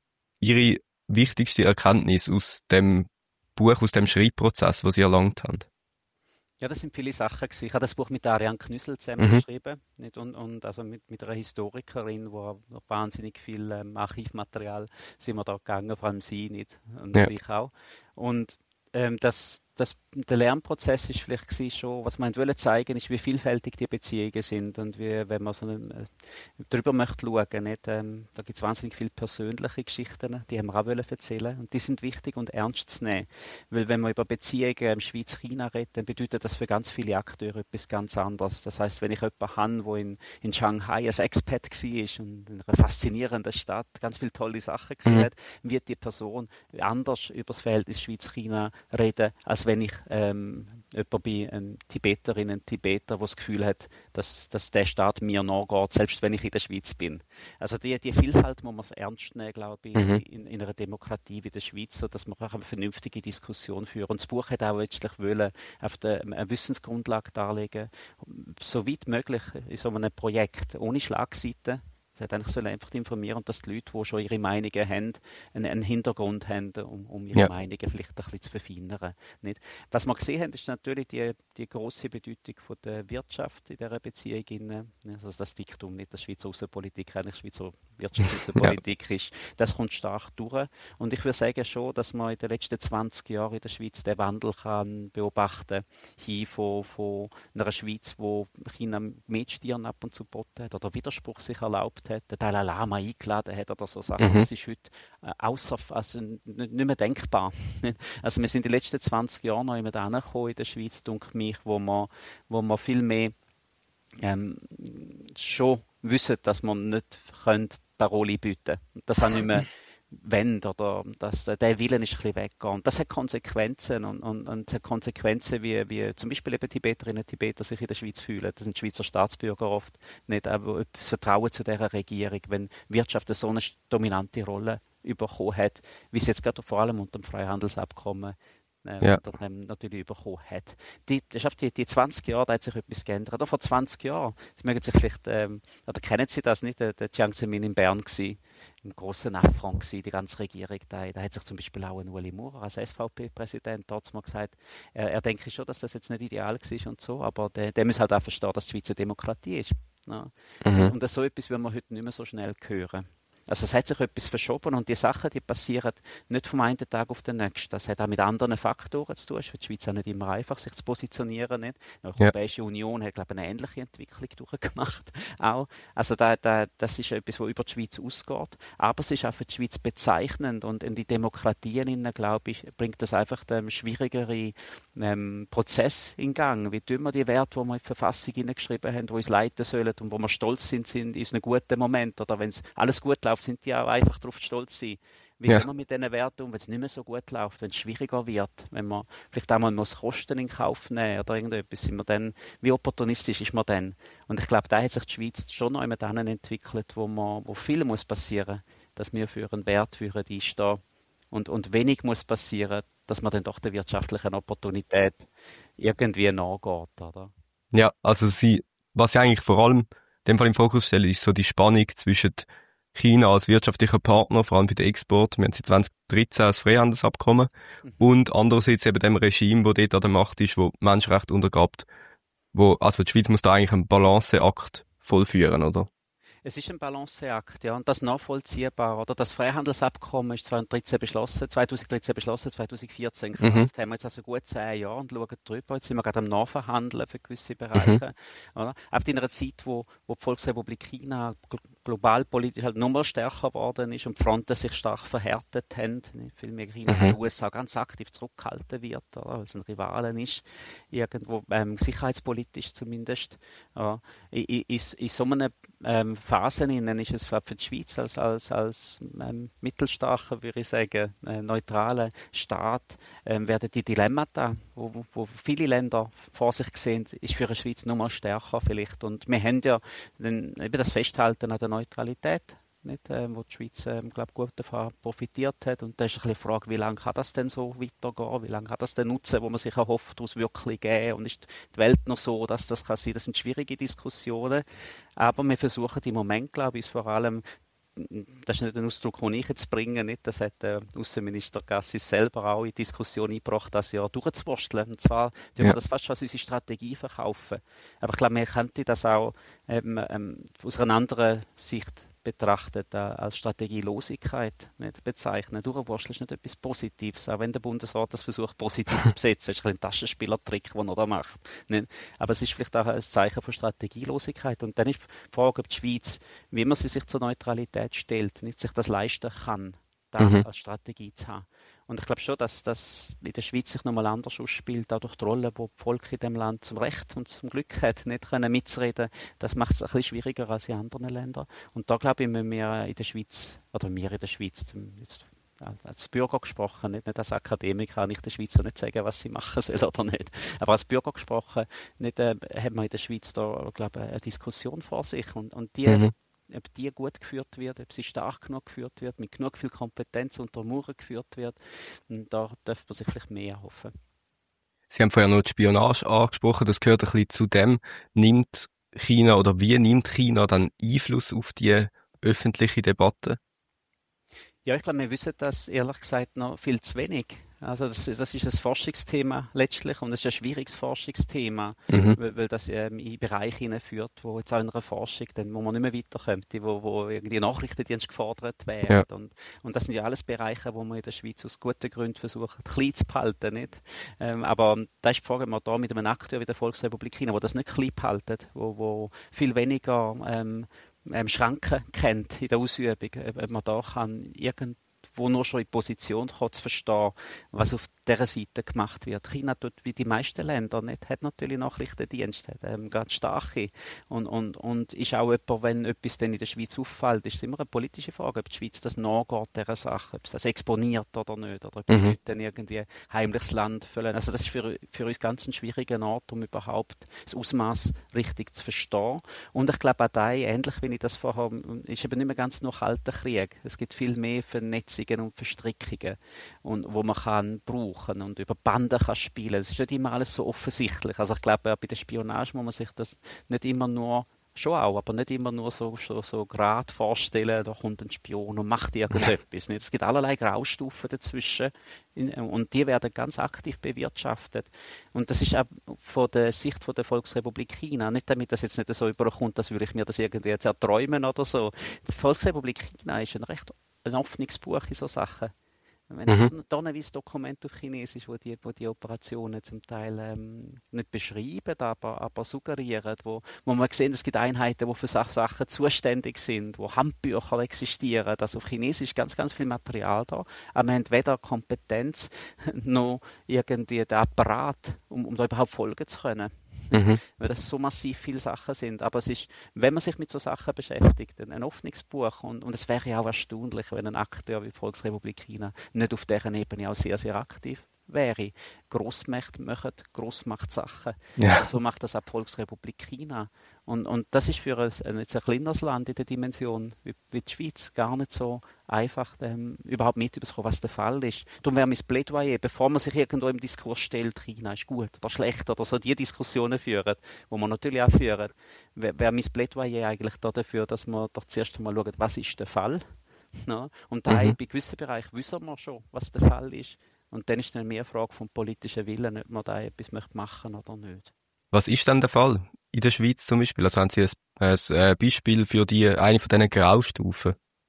Ihre wichtigste Erkenntnis aus dem Buch, aus dem Schreibprozess, was Sie erlangt haben? Ja, das sind viele Sachen gewesen. Ich habe das Buch mit Ariane Knüssel zusammen Mhm. geschrieben, nicht? Und, und also mit, mit einer Historikerin, wo noch wahnsinnig viel ähm, Archivmaterial sind wir da gegangen, vor allem sie nicht und Ja. ich auch. Und ähm, das, das, der Lernprozess ist vielleicht gewesen schon, was man wollte zeigen, ist, wie vielfältig die Beziehungen sind und wie, wenn man so einen, äh, drüber möchte schauen, nicht? Ähm, da gibt es wahnsinnig viele persönliche Geschichten, die haben wir auch wollen erzählen und die sind wichtig und ernst zu nehmen, weil wenn man über Beziehungen im Schweiz-China redet, dann bedeutet das für ganz viele Akteure etwas ganz anderes. Das heißt, wenn ich jemanden habe, der in, in Shanghai als Expat war und in einer faszinierenden Stadt ganz viele tolle Sachen gesehen Mhm. hat, wird die Person anders über das Verhältnis Schweiz-China reden, als wenn ich ähm, jemand bin, eine Tibeterin, ein Tibeter, der das Gefühl hat, dass, dass der Staat mir nachgeht, selbst wenn ich in der Schweiz bin. Also die, die Vielfalt muss man ernst nehmen, glaube ich, Mhm. in, in einer Demokratie wie der Schweiz, so dass man auch eine vernünftige Diskussion führen. Und das Buch hat auch letztlich wollen, auf der, eine Wissensgrundlage darlegen, so weit möglich in so einem Projekt, ohne Schlagseite. Es hat eigentlich sollen einfach informieren, dass die Leute, die schon ihre Meinungen haben, einen, einen Hintergrund haben, um, um ihre Ja. Meinungen vielleicht ein bisschen zu verfeinern. Nicht? Was wir gesehen haben, ist natürlich die, die grosse Bedeutung von der Wirtschaft in dieser Beziehung. innen. Also das Diktum nicht, dass Schweizer Außenpolitik eigentlich Schweizer Wirtschaftsaußenpolitik ist. Das kommt stark durch. Und ich würde sagen schon, dass man in den letzten zwanzig Jahren in der Schweiz den Wandel kann beobachten hin von, von einer Schweiz, wo China mehr die Stirn ab und zu geboten hat oder Widerspruch sich erlaubt hat, den Dalai Lama eingeladen hat oder so Sachen. Mhm. Das ist heute äh, außer, also nicht, nicht mehr denkbar. Also wir sind die letzten zwanzig Jahre noch immer angekommen in der Schweiz, denke mich, wo man, wo man viel mehr ähm, schon wissen, dass man nicht können Paroli bieten. Das auch nicht mehr wollen oder dass der, der Willen ist ein bisschen weggegangen. Das hat Konsequenzen und, und, und hat Konsequenzen, wie, wie zum Beispiel eben Tibeterinnen und Tibeter sich in der Schweiz fühlen. Das sind Schweizer Staatsbürger oft nicht, aber das Vertrauen zu dieser Regierung, wenn Wirtschaft so eine dominante Rolle bekommen hat, wie sie jetzt gerade vor allem unter dem Freihandelsabkommen äh, Ja. unter dem natürlich bekommen hat. Die, das ist die, die zwanzig Jahre, da hat sich etwas geändert. Auch vor zwanzig Jahren, Sie mögen sich vielleicht, ähm, oder kennen Sie das nicht, der, der Jiang Zemin in Bern gsi, im grossen Affront gsi, die ganze Regierung da. Da hat sich zum Beispiel auch ein Ueli Maurer als S V P-Präsident dort mal gesagt, er, er denke schon, dass das jetzt nicht ideal war und so, aber der, der muss halt auch verstehen, dass die Schweiz eine Demokratie ist. Ja. Mhm. Und, und so etwas will man heute nicht mehr so schnell hören. Also es hat sich etwas verschoben und die Sachen, die passieren nicht vom einen Tag auf den nächsten. Das hat auch mit anderen Faktoren zu tun. Es ist für die Schweiz auch nicht immer einfach, sich zu positionieren. Nicht? Die Europäische ja. Union hat, glaube ich, eine ähnliche Entwicklung durchgemacht. Auch. Also da, da, das ist etwas, was über die Schweiz ausgeht. Aber es ist auch für die Schweiz bezeichnend und in die Demokratien, glaube ich, bringt das einfach den schwierigeren ähm, Prozess in Gang. Wie tun wir die Werte, die wir in die Verfassung hineingeschrieben haben, die uns leiten sollen und wo wir stolz sind, sind in einem guten Moment. Oder wenn es alles gut läuft, sind die auch einfach darauf stolz sein. Wie ja. gehen wir mit diesen Werten um, wenn es nicht mehr so gut läuft, wenn es schwieriger wird, wenn man vielleicht einmal muss Kosten in Kauf nehmen oder irgendetwas, sind wir dann, wie opportunistisch ist man dann? Und ich glaube, da hat sich die Schweiz schon noch einmal dann entwickelt, wo, man, wo viel muss passieren, dass wir für einen Wert führen, einstehen und, und wenig muss passieren, dass man dann doch der wirtschaftlichen Opportunität irgendwie nachgeht, oder? Ja, also sie, was ich eigentlich vor allem in dem Fall im Fokus stelle, ist so die Spannung zwischen China als wirtschaftlicher Partner, vor allem für den Export. Wir haben seit zwanzig dreizehn ein Freihandelsabkommen. Mhm. Und andererseits eben dem Regime, wo dort an der Macht ist, wo Menschenrechte untergrabt. Wo, also die Schweiz muss da eigentlich einen Balanceakt vollführen, oder? Es ist ein Balanceakt, ja, und das nachvollziehbar, oder? Das Freihandelsabkommen ist zweitausenddreizehn beschlossen, zweitausenddreizehn beschlossen, zweitausendvierzehn in Kraft. Mhm. Haben wir jetzt also gut zehn Jahre und schauen drüber. Jetzt sind wir gerade am Nachverhandeln für gewisse Bereiche, mhm. oder? Auch in einer Zeit, wo, wo die Volksrepublik China global politisch halt noch mal stärker geworden ist und die Fronten sich stark verhärtet haben, viel mehr China mhm. in den U S A ganz aktiv zurückgehalten wird, oder, weil es ein Rivalen ist, irgendwo ähm, sicherheitspolitisch zumindest. Ja. In, in, in so einer ähm, Phase ist es für die Schweiz als, als, als ähm, mittelstarker, würde ich sagen, äh, neutraler Staat, ähm, werden die Dilemmata, wo, wo viele Länder vor sich sehen, ist für die Schweiz noch mal stärker vielleicht. Und wir haben ja den, eben das Festhalten an der Neutralität, nicht, äh, wo die Schweiz ähm, glaub, gut davon profitiert hat. Und da ist ein bisschen die Frage, wie lange kann das denn so weitergehen? Wie lange kann das denn nutzen, wo man sich erhofft, daraus wirklich geben? Und ist die Welt noch so, dass das kann sein? Das sind schwierige Diskussionen. Aber wir versuchen im Moment, glaube ich, vor allem, das ist nicht ein Ausdruck, den ich jetzt bringe, nicht? Das hat der Außenminister Gassis selber auch in die Diskussion eingebracht, das Jahr durchzuwursteln. Und zwar, ja. wir das fast schon als unsere Strategie verkaufen. Aber ich glaube, man könnte das auch ähm, ähm, aus einer anderen Sicht betrachtet äh, als Strategielosigkeit nicht bezeichnen. Durchwursteln ist nicht etwas Positives, auch wenn der Bundesrat das versucht, positiv zu besetzen. Das ist ein Taschenspielertrick, den er da macht. Nicht? Aber es ist vielleicht auch ein Zeichen von Strategielosigkeit. Und dann ist die Frage, ob die Schweiz, wie man sie sich zur Neutralität stellt, nicht sich das leisten kann, das mhm. als Strategie zu haben. Und ich glaube schon, dass das in der Schweiz sich nochmal anders ausspielt, auch durch die Rolle, die das Volk in diesem Land zum Recht und zum Glück hat, nicht können mitzureden. Das macht es ein bisschen schwieriger als in anderen Ländern. Und da glaube ich, müssen wir in der Schweiz, oder wir in der Schweiz, jetzt als Bürger gesprochen, nicht, nicht als Akademiker, kann ich der Schweizer nicht sagen, was sie machen soll oder nicht. Aber als Bürger gesprochen, nicht, äh, haben wir in der Schweiz da, glaube ich, eine Diskussion vor sich. Und, und die mhm. ob die gut geführt wird, ob sie stark genug geführt wird, mit genug viel Kompetenz unter Mauern geführt wird. Und da dürfte man sich vielleicht mehr erhoffen. Sie haben vorher noch die Spionage angesprochen, das gehört ein bisschen zu dem. Nimmt China oder wie nimmt China dann Einfluss auf die öffentliche Debatte? Ja, ich glaube, wir wissen das ehrlich gesagt noch viel zu wenig. Also das, das ist ein Forschungsthema letztlich und es ist ein schwieriges Forschungsthema, mhm. weil, weil das ähm, in Bereiche hineinführt, wo jetzt auch in einer Forschung, dann, wo man nicht mehr weiterkommt, wo, wo irgendwie Nachrichtendienst gefordert werden. Ja. Und, und das sind ja alles Bereiche, wo man in der Schweiz aus guten Gründen versucht, klein zu behalten. Nicht? Ähm, aber da ist die Frage, ob man da mit einem Akteur wie der Volksrepublik China, der das nicht klein behalten, wo, wo viel weniger ähm, ähm, Schranken kennt in der Ausübung, ob man da kann irgend wo nur schon in die Position kommt, zu verstehen, was auf dieser Seite gemacht wird. China tut wie die meisten Länder nicht, hat natürlich Nachrichtendienste, hat ähm, ganz starke und, und, und ist auch jemand, wenn etwas dann in der Schweiz auffällt, ist es immer eine politische Frage, ob die Schweiz das nachgeht, dieser Sache, ob es das exponiert oder nicht, oder ob mhm. die Leute dann irgendwie heimliches Land füllen. Also das ist für, für uns ganz ein schwieriger Ort, um überhaupt das Ausmaß richtig zu verstehen. Und ich glaube auch da, ähnlich wie ich das vorher, ist eben nicht mehr ganz nur kalter Krieg. Es gibt viel mehr Vernetzungen und Verstrickungen, und, wo man kann brauchen und über Banden kann spielen. Es ist nicht immer alles so offensichtlich. Also ich glaube, bei der Spionage muss man sich das nicht immer nur, schon auch, aber nicht immer nur so, so, so gerade vorstellen, da kommt ein Spion und macht irgendetwas. Es gibt allerlei Graustufen dazwischen und die werden ganz aktiv bewirtschaftet. Und das ist auch von der Sicht von der Volksrepublik China, nicht damit das jetzt nicht so überkommt, dass würde ich mir das irgendwie jetzt erträumen oder so. Die Volksrepublik China ist ein recht ein offenes Buch in so Sachen. Wenn mhm. tonnenweise Dokumente auf Chinesisch, wo die, wo die Operationen zum Teil ähm, nicht beschreiben, aber, aber suggerieren, wo, wo man sieht, es gibt Einheiten, die für Sachen zuständig sind, wo Handbücher existieren, also auf Chinesisch ganz, ganz viel Material da, aber wir haben weder Kompetenz noch irgendwie den Apparat, um, um da überhaupt folgen zu können. Mhm. Weil das so massiv viele Sachen sind. Aber es ist, wenn man sich mit so Sachen beschäftigt, ein, ein offenes Buch. Und, und es wäre ja auch erstaunlich, wenn ein Akteur wie die Volksrepublik China nicht auf deren Ebene auch sehr, sehr aktiv wäre. Grossmächte machen Grossmachtsachen. Ja. So macht das auch die Volksrepublik China. Und, und das ist für ein, ein, ein kleineres Land in der Dimension wie, wie die Schweiz gar nicht so einfach, ähm, überhaupt mitzubekommen, was der Fall ist. Darum wäre mein Plädoyer, bevor man sich irgendwo im Diskurs stellt, China ist gut oder schlecht oder so, die Diskussionen führen, die man natürlich auch führen, wäre wär mein Plädoyer eigentlich da dafür, dass man doch zuerst einmal schaut, was ist der Fall. No? Und da mhm. bei gewissen Bereichen wissen wir schon, was der Fall ist. Und dann ist dann mehr eine Frage vom politischen Willen, ob man da etwas machen möchte oder nicht. Was ist denn der Fall in der Schweiz zum Beispiel? Also haben Sie ein, ein Beispiel für die, eine von diesen Graustufen?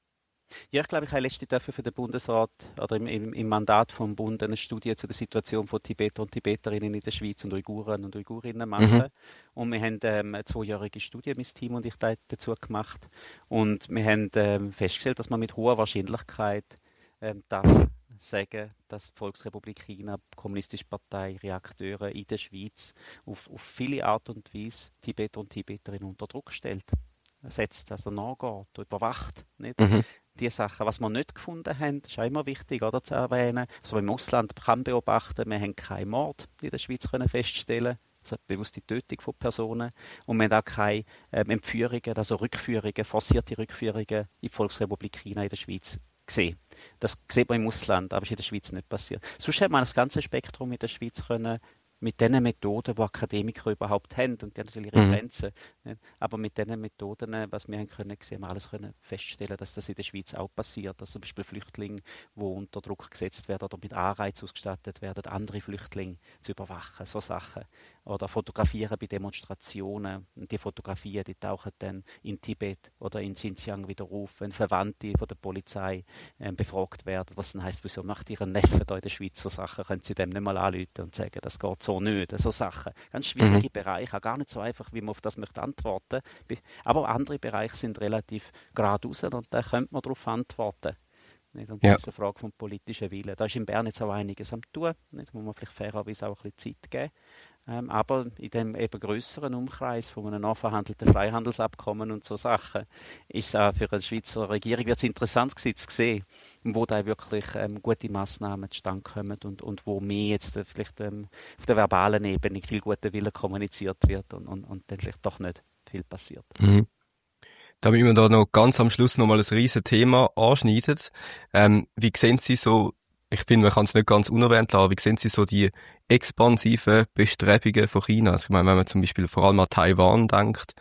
Ja, ich glaube, ich habe letztens für den Bundesrat oder im, im, im Mandat vom Bund eine Studie zu der Situation von Tibeter und Tibeterinnen in der Schweiz und Uiguren und Uigurinnen machen. Mhm. Und wir haben ähm, eine zweijährige Studie, mein Team und ich dazu gemacht. Und wir haben ähm, festgestellt, dass man mit hoher Wahrscheinlichkeit ähm, darf sagen, dass die Volksrepublik China, die Kommunistische Partei, ihre Akteure in der Schweiz auf, auf viele Art und Weise Tibeter und Tibeterinnen unter Druck stellt. Setzt, also nachgeht, überwacht. Nicht? Mhm. Die Sachen, was wir nicht gefunden haben, ist auch immer wichtig, oder, zu erwähnen. Also im Ausland kann beobachten, wir haben keinen Mord in der Schweiz können feststellen, also bewusste Tötung von Personen. Und wir haben auch keine ähm, Entführungen, also Rückführungen, forcierte Rückführungen in die Volksrepublik China in der Schweiz gesehen. Das sieht man im Ausland, aber ist in der Schweiz nicht passiert. Sonst hat man das ganze Spektrum in der Schweiz können mit den Methoden, die Akademiker überhaupt haben, und die haben natürlich ihre mhm. Grenzen, nicht? Aber mit den Methoden, was wir haben können, haben wir alles können feststellen, dass das in der Schweiz auch passiert, dass zum Beispiel Flüchtlinge, die unter Druck gesetzt werden oder mit Anreiz ausgestattet werden, andere Flüchtlinge zu überwachen, so Sachen. Oder fotografieren bei Demonstrationen. Und die Fotografien, die tauchen dann in Tibet oder in Xinjiang wieder auf, wenn Verwandte von der Polizei äh, befragt werden, was dann heisst, wieso macht ihr Neffen da in der Schweiz so Sachen, können sie dem nicht mal anrufen und sagen, das geht so nicht, so Sachen. Ganz schwierige mhm. Bereiche, auch gar nicht so einfach, wie man auf das möchte antworten. Aber andere Bereiche sind relativ geradeaus und da könnte man darauf antworten. Nicht? Und ja. Das ist eine Frage vom politischen Willen. Da ist in Bern jetzt auch einiges am tun. Nicht? Muss man vielleicht fairerweise auch ein bisschen Zeit geben. Ähm, aber in dem eben grösseren Umkreis von einem nachverhandelten Freihandelsabkommen und so Sachen ist es auch für eine Schweizer Regierung jetzt interessant gewesen, zu sehen, wo da wirklich ähm, gute Massnahmen zustande kommen und, und wo mehr jetzt äh, vielleicht ähm, auf der verbalen Ebene viel guter Wille kommuniziert wird und, und, und dann vielleicht doch nicht viel passiert. Mhm. Damit wir da noch ganz am Schluss noch mal ein riesen Thema anschneiden. Ähm, wie sehen Sie so, ich finde, man kann es nicht ganz unerwähnt lassen, wie sehen Sie so die expansiven Bestrebungen von China? Also ich meine, wenn man zum Beispiel vor allem an Taiwan denkt.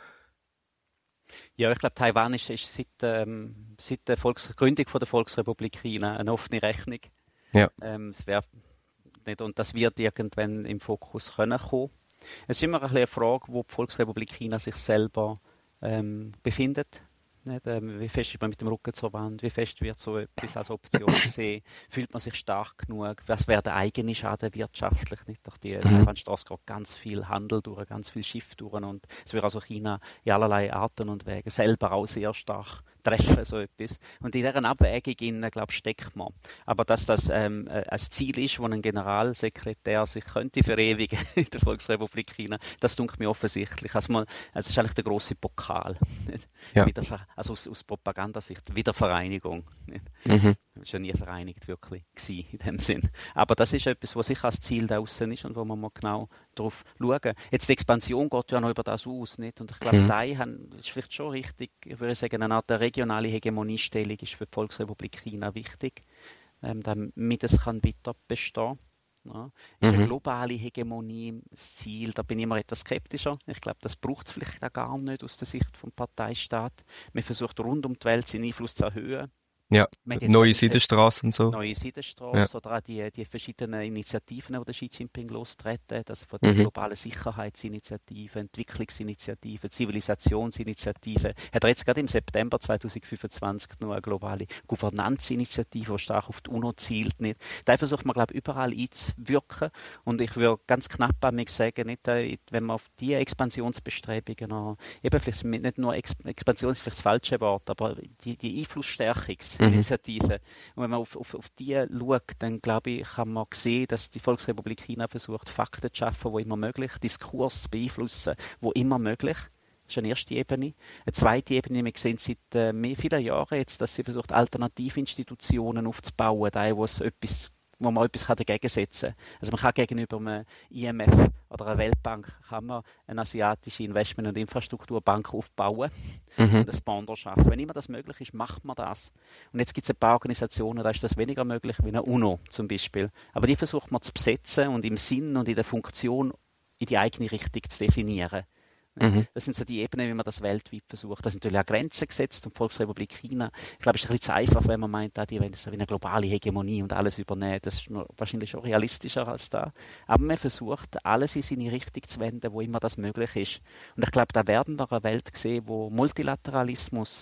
Ja, ich glaube, Taiwan ist, ist seit, ähm, seit der Volks- Gründung von der Volksrepublik China eine offene Rechnung. Ja. Ähm, es wär nicht, und das wird irgendwann im Fokus können kommen. Es ist immer ein bisschen eine Frage, wo die Volksrepublik China sich selber ähm, befindet. Nicht? Ähm, wie fest ist man mit dem Rücken zur Wand? Wie fest wird so etwas als Option gesehen? Fühlt man sich stark genug? Was wäre der eigene Schaden wirtschaftlich? Nicht? Durch die Taiwanstrasse geht ganz viel Handel durch, ganz viel Schiff durch und es wird also China in allerlei Arten und Wegen selber auch sehr stark treffen, so etwas. Und in dieser Abwägung, glaube ich, steckt man. Aber dass das ähm, ein Ziel ist, wo ein Generalsekretär sich könnte verewigen in der Volksrepublik China, das dunkelt mir offensichtlich. Also man, also das ist eigentlich der grosse Pokal. Ja. Also aus, aus Propagandasicht, Wiedervereinigung. Mhm. Das war ja nie vereinigt wirklich gewesen, in dem Sinn. Aber das ist etwas, was sicher als Ziel da außen ist und wo man mal genau drauf schauen. Jetzt die Expansion geht ja noch über das aus, nicht? Und ich glaube, mhm. da ist vielleicht schon richtig, ich würde sagen, eine Art regionale Hegemoniestellung ist für die Volksrepublik China wichtig, ähm, damit es kann weiter bestehen. Ja, ist eine globale Hegemonie das Ziel? Da bin ich immer etwas skeptischer. Ich glaube, das braucht es vielleicht auch gar nicht aus der Sicht des Parteistaat. Man versucht rund um die Welt seinen Einfluss zu erhöhen. Ja, neue Seidenstraße und so. Neue Seidenstraße ja. Oder auch die, die verschiedenen Initiativen, die der Xi Jinping lostreten, also von der mhm. globalen Sicherheitsinitiative, Entwicklungsinitiative, Zivilisationsinitiative. Hat er jetzt gerade im September zweitausendfünfundzwanzig noch eine globale Governanzinitiative, die stark auf die UNO zielt. Nicht? Da versucht man, glaube ich, überall einzuwirken. Und ich würde ganz knapp an mich sagen, nicht, wenn man auf die Expansionsbestrebungen noch, eben vielleicht nicht nur Expansion ist vielleicht das falsche Wort, aber die, die Einflussstärkung Initiative. Und wenn man auf, auf, auf die schaut, dann glaube ich, kann man sehen, dass die Volksrepublik China versucht, Fakten zu schaffen, wo immer möglich, Diskurs zu beeinflussen, wo immer möglich. Das ist eine erste Ebene. Eine zweite Ebene, wir sehen seit äh, mehr, vielen Jahren jetzt, dass sie versucht, Alternativinstitutionen aufzubauen, da wo es etwas wo man etwas dagegen setzen kann. Also man kann gegenüber einem I M F oder einer Weltbank kann man eine asiatische Investment- und Infrastrukturbank aufbauen mhm. und ein Pendant schaffen. Wenn immer das möglich ist, macht man das. Und jetzt gibt es ein paar Organisationen, da ist das weniger möglich, wie eine UNO zum Beispiel. Aber die versucht man zu besetzen und im Sinn und in der Funktion in die eigene Richtung zu definieren. Mhm. Das sind so die Ebenen, wie man das weltweit versucht. Da sind natürlich auch Grenzen gesetzt und die Volksrepublik China, ich glaube, es ist ein bisschen zu einfach, wenn man meint, die wollen so wie eine globale Hegemonie und alles übernehmen. Das ist wahrscheinlich schon realistischer als da. Aber man versucht, alles in seine Richtung zu wenden, wo immer das möglich ist. Und ich glaube, da werden wir eine Welt sehen, wo Multilateralismus,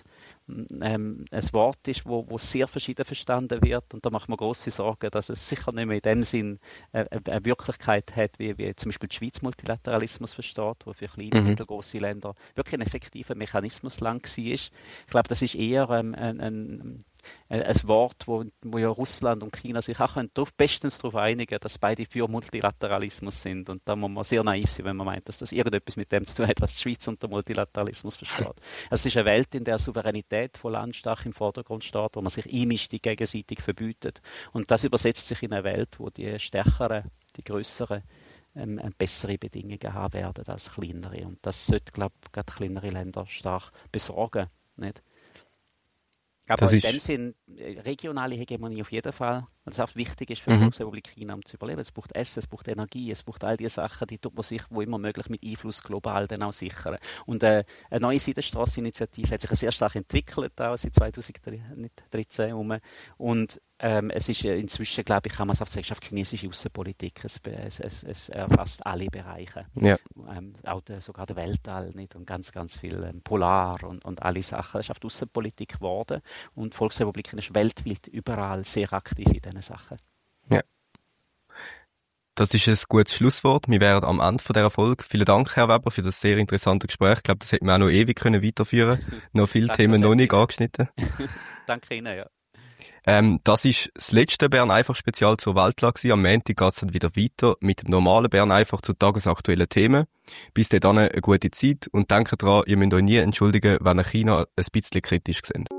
ähm, ein Wort ist, wo, wo sehr verschieden verstanden wird. Und da macht man grosse Sorgen, dass es sicher nicht mehr in dem Sinn äh, eine Wirklichkeit hat, wie, wie zum Beispiel die Schweiz Multilateralismus versteht, wo für kleine, mhm. mittelgroße Länder wirklich ein effektiver Mechanismus lang war. Ich glaube, das ist eher ähm, ein, ein ein Wort, wo, wo ja Russland und China sich auch drauf, bestens darauf einigen, dass beide für Multilateralismus sind. Und da muss man sehr naiv sein, wenn man meint, dass das irgendetwas mit dem zu tun hat, was die Schweiz unter Multilateralismus versteht. Also es ist eine Welt, in der Souveränität von Land stark im Vordergrund steht, wo man sich einmischt, die gegenseitig verbietet. Und das übersetzt sich in eine Welt, wo die stärkeren, die grösseren ähm, bessere Bedingungen haben werden als kleinere. Und das sollte, glaube ich, gerade kleinere Länder stark besorgen. Nicht? Aber das in dem Sinn, regionale Hegemonie auf jeden Fall, was auch wichtig ist für die mhm. Volksrepublik China, um zu überleben. Es braucht Essen, es braucht Energie, es braucht all diese Sachen, die tut man sich, wo immer möglich, mit Einfluss global dann auch sichern. Und äh, eine neue Seidenstrasse-Initiative hat sich sehr stark entwickelt, auch seit zweitausenddreizehn herum. Und ähm, es ist inzwischen, glaube ich, kann man es auch sagen, auf chinesische Außenpolitik. Es, es, es, es erfasst alle Bereiche. Ja. Ähm, auch der, sogar der Weltall nicht? Und ganz, ganz viel ähm, Polar und, und alle Sachen. Es ist auf die Außenpolitik geworden. Und die Volksrepublik ist weltweit überall sehr aktiv in diesen Sachen. Ja. Das ist ein gutes Schlusswort. Wir wären am Ende von dieser Folge. Vielen Dank, Herr Weber, für das sehr interessante Gespräch. Ich glaube, das hätten wir auch noch ewig können weiterführen können. Noch viele Themen noch nicht angeschnitten. Danke Ihnen, ja. Ähm, das ist das letzte Bern einfach Spezial zur Weltlage. Am Montag geht es dann wieder weiter mit dem normalen Bern einfach zu tagesaktuellen Themen. Bis dahin eine gute Zeit und denkt daran, ihr müsst euch nie entschuldigen, wenn ihr China ein bisschen kritisch seht.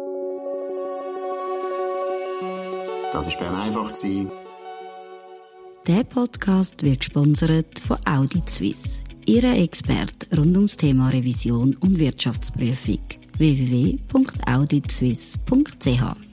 Das war Bern einfach. Der Podcast wird gesponsert von Audit Suisse, Ihre Experte rund ums Thema Revision und Wirtschaftsprüfung. w w w punkt audit suisse punkt c h